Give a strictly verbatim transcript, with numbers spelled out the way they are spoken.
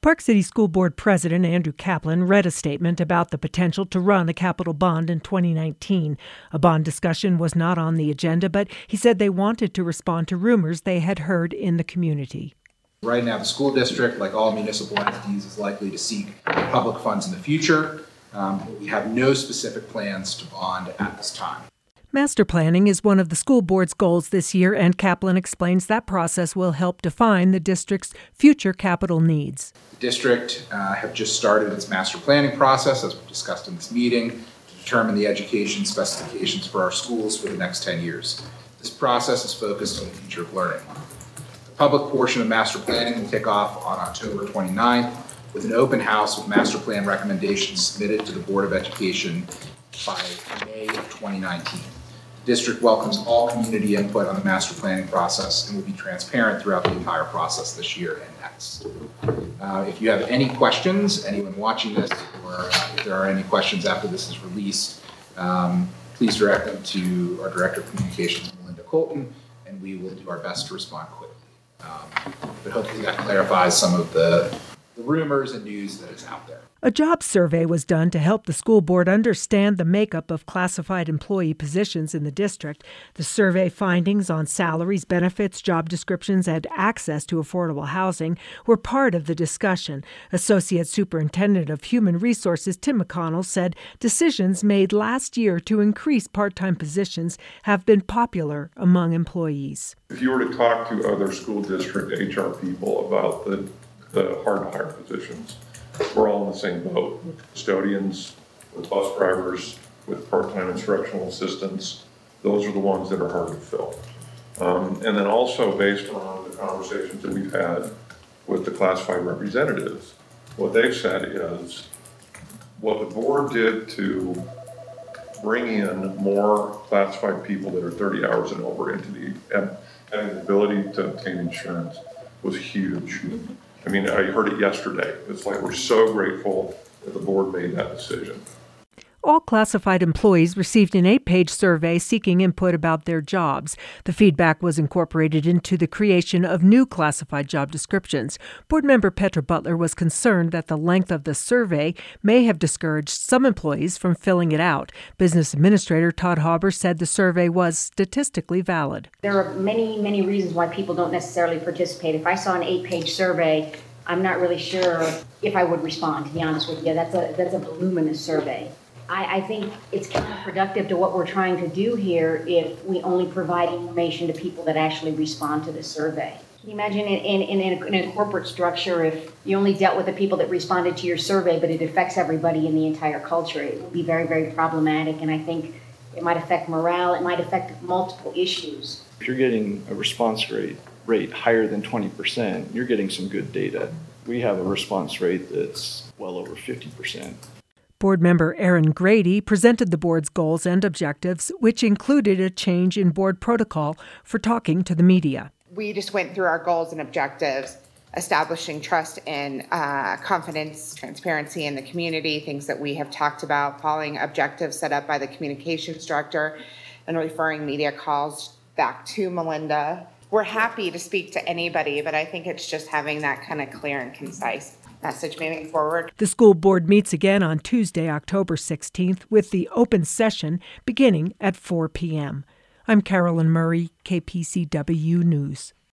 Park City School Board President Andrew Kaplan read a statement about the potential to run a capital bond in twenty nineteen. A bond discussion was not on the agenda, but he said they wanted to respond to rumors they had heard in the community. Right now, the school district, like all municipal entities, is likely to seek public funds in the future. Um, but we have no specific plans to bond at this time. Master planning is one of the school board's goals this year, and Kaplan explains that process will help define the district's future capital needs. The district uh, have just started its master planning process, as we discussed in this meeting, to determine the education specifications for our schools for the next ten years. This process is focused on the future of learning. The public portion of master planning will kick off on October twenty-ninth with an open house with master plan recommendations submitted to the Board of Education by May of twenty nineteen. The district welcomes all community input on the master planning process and will be transparent throughout the entire process this year and next. Uh, if you have any questions, anyone watching this, or uh, if there are any questions after this is released, um, please direct them to our Director of Communications, Melinda Colton, and we will do our best to respond quickly. Um, but hopefully that clarifies some of the, the rumors and news that is out there. A job survey was done to help the school board understand the makeup of classified employee positions in the district. The survey findings on salaries, benefits, job descriptions, and access to affordable housing were part of the discussion. Associate Superintendent of Human Resources Tim McConnell said decisions made last year to increase part-time positions have been popular among employees. If you were to talk to other school district H R people about the, the hard-to-hire positions, we're all in the same boat, with custodians, with bus drivers, with part-time instructional assistants. Those are the ones that are hard to fill. Um, and then also based on the conversations that we've had with the classified representatives, what they've said is what the board did to bring in more classified people that are thirty hours and over into the, and having the ability to obtain insurance was huge. I mean, I heard it yesterday. It's like we're so grateful that the board made that decision. All classified employees received an eight-page survey seeking input about their jobs. The feedback was incorporated into the creation of new classified job descriptions. Board member Petra Butler was concerned that the length of the survey may have discouraged some employees from filling it out. Business Administrator Todd Hauber said the survey was statistically valid. There are many, many reasons why people don't necessarily participate. If I saw an eight-page survey, I'm not really sure if I would respond, to be honest with you. That's a, that's a voluminous survey. I, I think it's counterproductive to what we're trying to do here if we only provide information to people that actually respond to the survey. Can you imagine in, in, in, a, in a corporate structure, if you only dealt with the people that responded to your survey, but it affects everybody in the entire culture? It would be very, very problematic, and I think it might affect morale. It might affect multiple issues. If you're getting a response rate, rate higher than twenty percent, you're getting some good data. We have a response rate that's well over fifty percent. Board member Aaron Grady presented the board's goals and objectives, which included a change in board protocol for talking to the media. We just went through our goals and objectives, establishing trust and uh, confidence, transparency in the community, things that we have talked about, following objectives set up by the communications director, and referring media calls back to Melinda. We're happy to speak to anybody, but I think it's just having that kind of clear and concise message moving forward. The school board meets again on Tuesday, October sixteenth, with the open session beginning at four p.m. I'm Carolyn Murray, K P C W News.